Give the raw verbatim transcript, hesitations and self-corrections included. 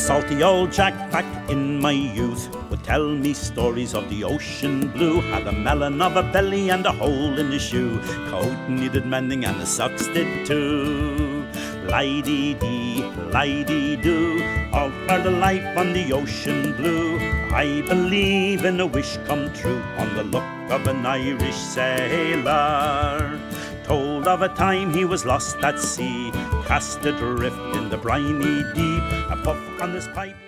salty old Jack back in my youth would tell me stories of the ocean blue. Had a melon of a belly and a hole in the shoe. Coat needed mending and the socks did too. Lie-dee-dee, lie-dee-doo, all for the life on the ocean blue. I believe in a wish come true on the luck of an Irish sailor. Told of a time he was lost at sea, cast adrift in the briny deep. A puff on his pipe.